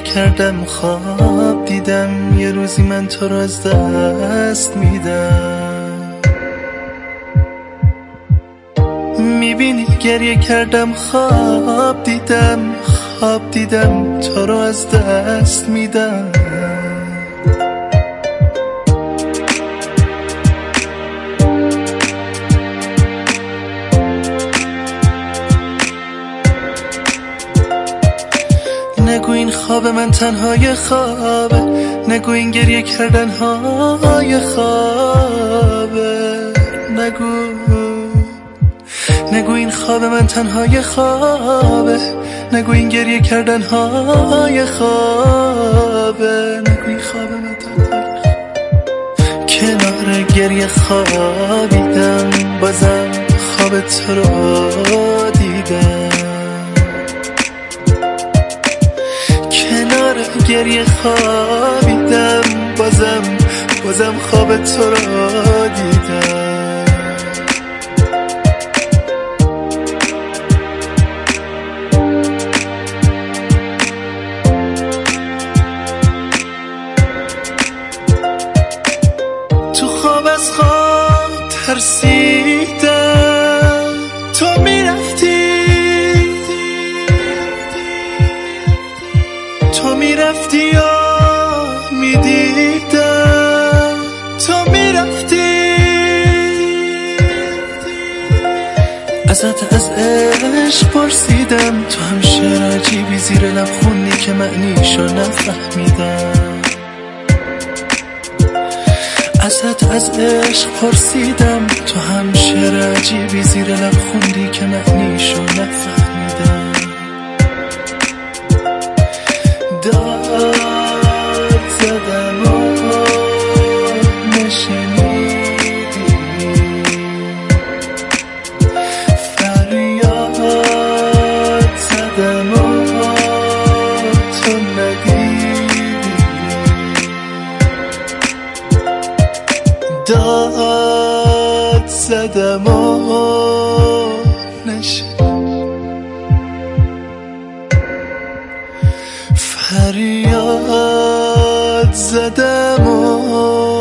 کردم خواب دیدم یه روزی من تو رو از دست میدم. میبینی گریه کردم خواب دیدم تو رو از دست میدم. نگو این خواب من تنهای خوابه، نگو این گریه کردن های خوابه، نگو این خواب من تنهای خوابه، نگو این گریه کردن های خوابه، نگو این خواب من تنهای خوابه. کنار گریه خوابیدم بازم خواب تو رو دیدم. گریه خوابیدم بازم خواب تو رو دیدم. تو خواب از خواب ترسیدم تو میرفتی یا میدیدم تو میرفتی. ازت از عشق پرسیدم تو هم شعر عجیبی زیر لب خوندی که معنیشو نفهمیدم. ازت از عشق پرسیدم تو هم شعر عجیبی زیر لب خوندی که معنیشو نفهمیدم. داد زدم و نشنیدی، فریاد زدم و تو ندیدی. داد زدم و نشنیدی، فریاد زدم و